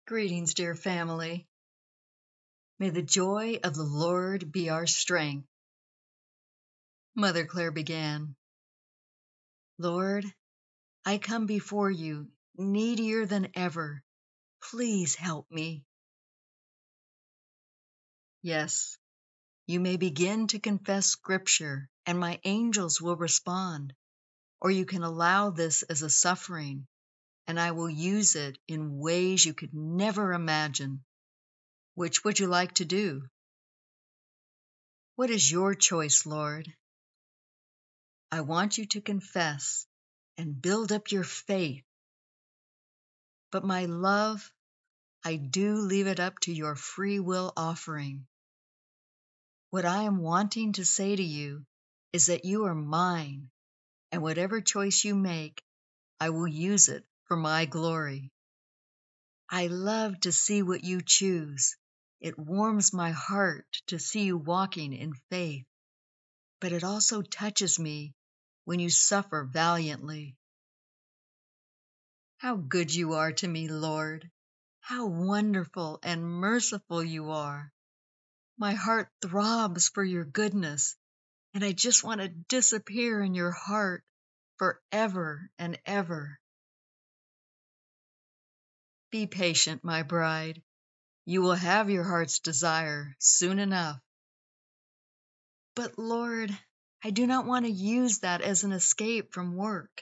Greetings, dear family. May the joy of the Lord be our strength. Mother Clare began, Lord, I come before you, needier than ever. Please help me. Yes, you may begin to confess Scripture, and my angels will respond. Or you can allow this as a suffering, and I will use it in ways you could never imagine. Which would you like to do? What is your choice, Lord? I want you to confess and build up your faith. But my love, I do leave it up to your free will offering. What I am wanting to say to you is that you are mine, and whatever choice you make, I will use it for my glory. I love to see what you choose. It warms my heart to see you walking in faith, but it also touches me when you suffer valiantly. How good you are to me, Lord. How wonderful and merciful you are. My heart throbs for your goodness, and I just want to disappear in your heart forever and ever. Be patient, my bride. You will have your heart's desire soon enough. But Lord, I do not want to use that as an escape from work.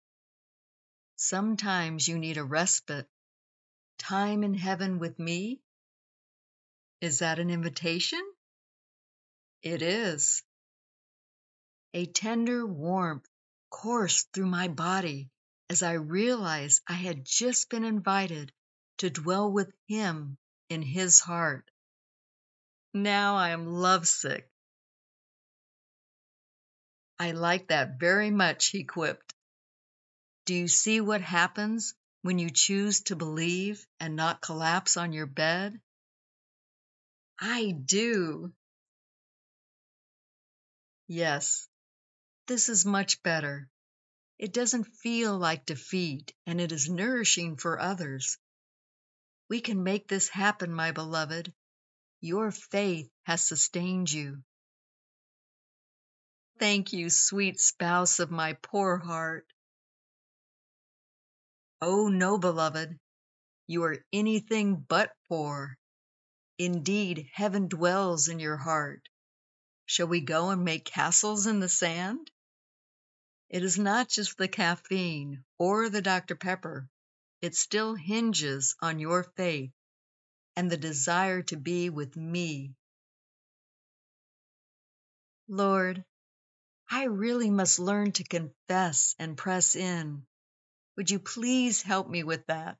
Sometimes you need a respite. Time in heaven with me? Is that an invitation? It is. A tender warmth coursed through my body as I realized I had just been invited to dwell with him in his heart. Now I am lovesick. I like that very much, he quipped. Do you see what happens when you choose to believe and not collapse on your bed? I do. Yes, this is much better. It doesn't feel like defeat, and it is nourishing for others. We can make this happen, my beloved. Your faith has sustained you. Thank you, sweet spouse of my poor heart. Oh, no, beloved, you are anything but poor. Indeed, heaven dwells in your heart. Shall we go and make castles in the sand? It is not just the caffeine or the Dr. Pepper. It still hinges on your faith and the desire to be with me. Lord, I really must learn to confess and press in. Would you please help me with that?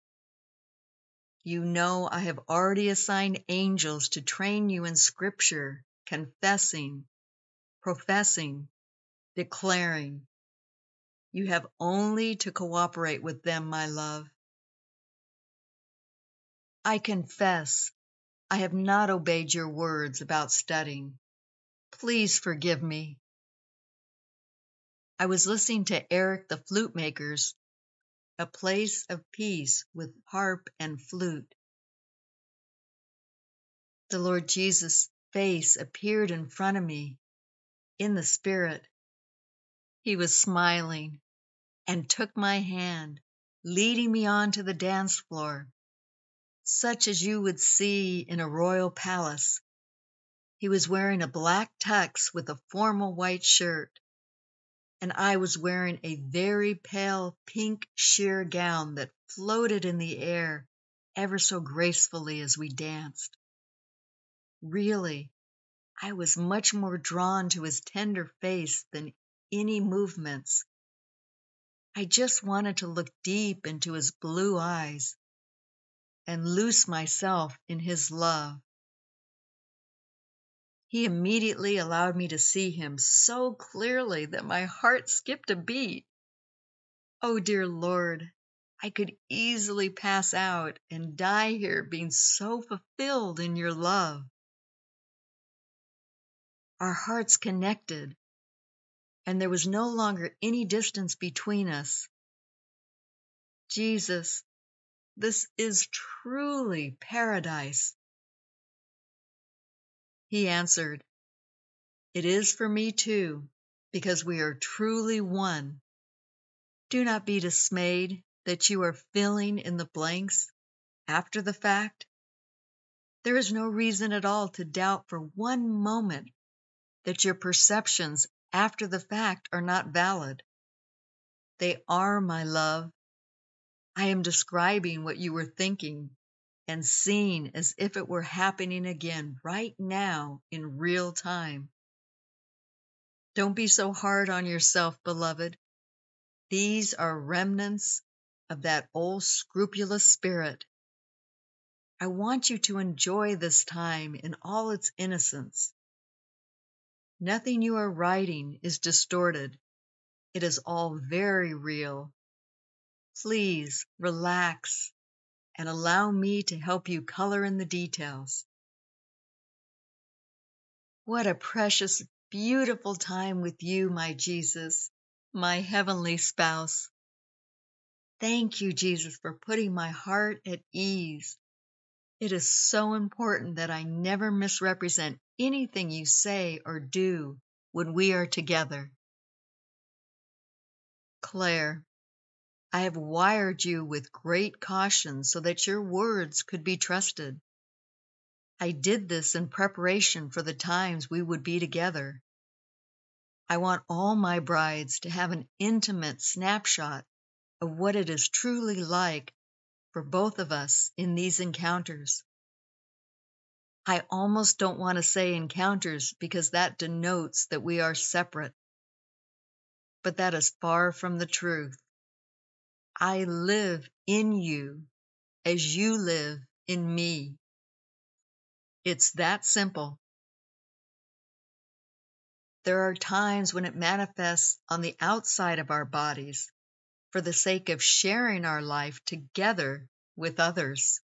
You know I have already assigned angels to train you in Scripture, confessing, professing, declaring. You have only to cooperate with them, my love. I confess I have not obeyed your words about studying. Please forgive me. I was listening to Eric the Flute Maker's A Place of Peace with harp and flute. The Lord Jesus' face appeared in front of me in the spirit. He was smiling and took my hand, leading me on to the dance floor, such as you would see in a royal palace. He was wearing a black tux with a formal white shirt, and I was wearing a very pale pink sheer gown that floated in the air ever so gracefully as we danced. Really, I was much more drawn to his tender face than any movements. I just wanted to look deep into his blue eyes and lose myself in his love. He immediately allowed me to see him so clearly that my heart skipped a beat. Oh, dear Lord, I could easily pass out and die here being so fulfilled in your love. Our hearts connected, and there was no longer any distance between us. Jesus, This is truly paradise." He answered, "It is for me too, because we are truly one. Do not be dismayed that you are filling in the blanks after the fact. There is no reason at all to doubt for one moment that your perceptions after the fact are not valid. They are, my love. I am describing what you were thinking and seeing as if it were happening again right now in real time. Don't be so hard on yourself, beloved. These are remnants of that old scrupulous spirit. I want you to enjoy this time in all its innocence. Nothing you are writing is distorted. It is all very real. Please relax and allow me to help you color in the details. What a precious, beautiful time with you, my Jesus, my heavenly spouse. Thank you, Jesus, for putting my heart at ease. It is so important that I never misrepresent anything you say or do when we are together. Claire, I have wired you with great caution so that your words could be trusted. I did this in preparation for the times we would be together. I want all my brides to have an intimate snapshot of what it is truly like for both of us in these encounters. I almost don't want to say encounters because that denotes that we are separate. But that is far from the truth. I live in you as you live in me. It's that simple. There are times when it manifests on the outside of our bodies for the sake of sharing our life together with others.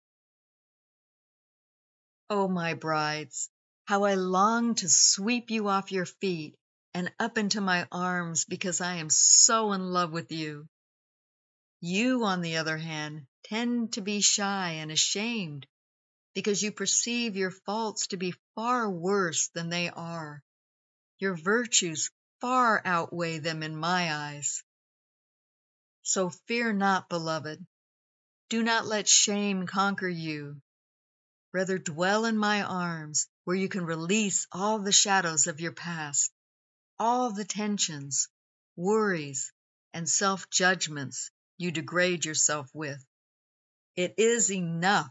Oh, my brides, how I long to sweep you off your feet and up into my arms because I am so in love with you. You, on the other hand, tend to be shy and ashamed because you perceive your faults to be far worse than they are. Your virtues far outweigh them in my eyes. So fear not, beloved. Do not let shame conquer you. Rather dwell in my arms, where you can release all the shadows of your past, all the tensions, worries, and self-judgments you degrade yourself with. It is enough.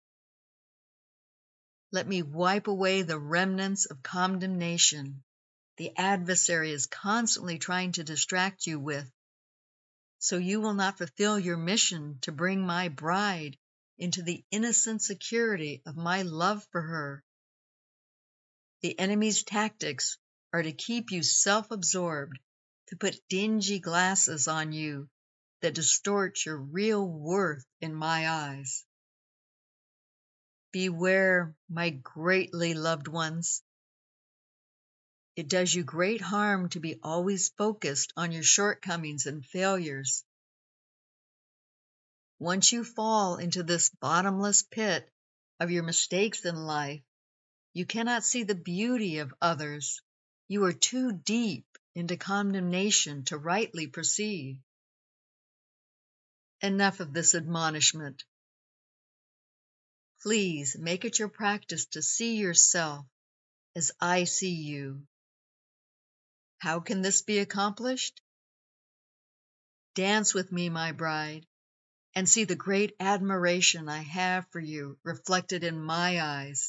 Let me wipe away the remnants of condemnation the adversary is constantly trying to distract you with, so you will not fulfill your mission to bring my bride into the innocent security of my love for her. The enemy's tactics are to keep you self-absorbed, to put dingy glasses on you that distort your real worth in my eyes. Beware, my greatly loved ones. It does you great harm to be always focused on your shortcomings and failures. Once you fall into this bottomless pit of your mistakes in life, you cannot see the beauty of others. You are too deep into condemnation to rightly perceive. Enough of this admonishment. Please make it your practice to see yourself as I see you. How can this be accomplished? Dance with me, my bride, and see the great admiration I have for you reflected in my eyes.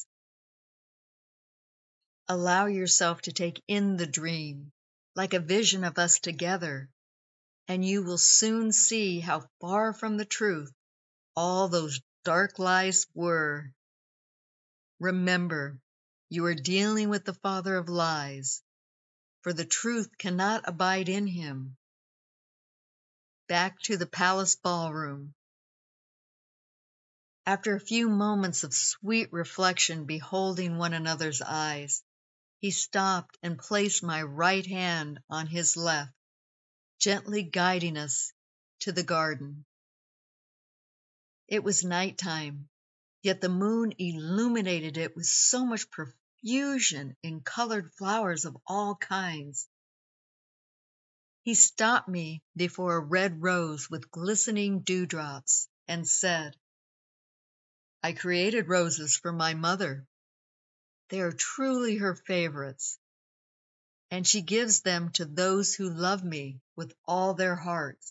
Allow yourself to take in the dream, like a vision of us together, and you will soon see how far from the truth all those dark lies were. Remember, you are dealing with the father of lies, for the truth cannot abide in him. Back to the palace ballroom. After a few moments of sweet reflection beholding one another's eyes, he stopped and placed my right hand on his left, gently guiding us to the garden. It was nighttime, yet the moon illuminated it with so much profusion in colored flowers of all kinds. He stopped me before a red rose with glistening dewdrops and said, "I created roses for my mother. They are truly her favorites, and she gives them to those who love me with all their hearts.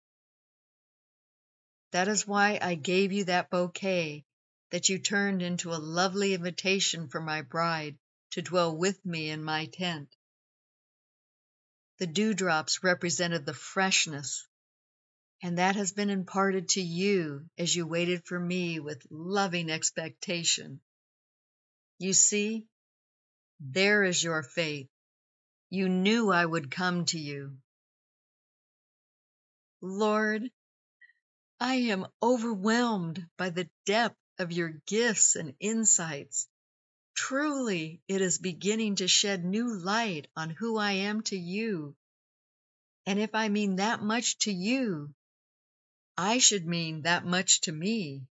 That is why I gave you that bouquet that you turned into a lovely invitation for my bride to dwell with me in my tent. The dewdrops represented the freshness, and that has been imparted to you as you waited for me with loving expectation. You see, there is your faith. You knew I would come to you." Lord, I am overwhelmed by the depth of your gifts and insights. Truly, it is beginning to shed new light on who I am to you. And if I mean that much to you, I should mean that much to me.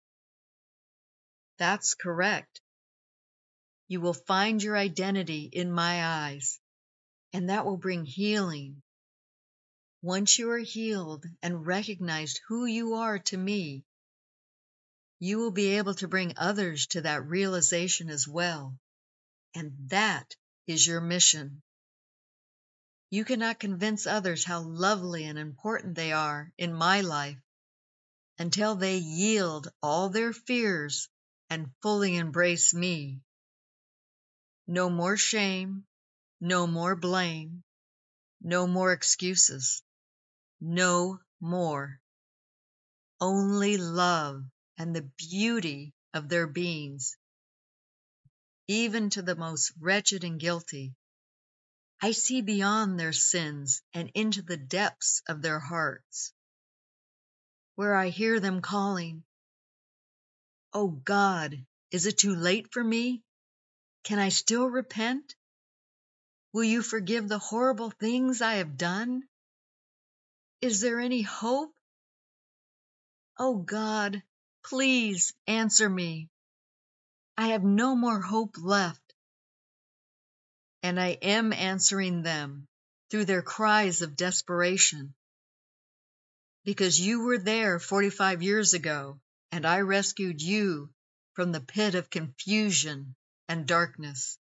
That's correct. You will find your identity in my eyes, and that will bring healing. Once you are healed and recognized who you are to me, you will be able to bring others to that realization as well. And that is your mission. You cannot convince others how lovely and important they are in my life until they yield all their fears and fully embrace me. No more shame, no more blame, no more excuses, no more. Only love and the beauty of their beings, even to the most wretched and guilty. I see beyond their sins and into the depths of their hearts, where I hear them calling, "Oh God, is it too late for me? Can I still repent? Will you forgive the horrible things I have done? Is there any hope? Oh God, please answer me. I have no more hope left." And I am answering them through their cries of desperation. Because you were there 45 years ago, and I rescued you from the pit of confusion and darkness.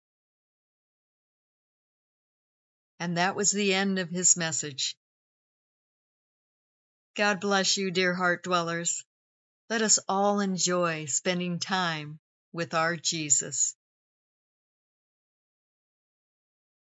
And that was the end of his message. God bless you, dear heart dwellers. Let us all enjoy spending time with our Jesus.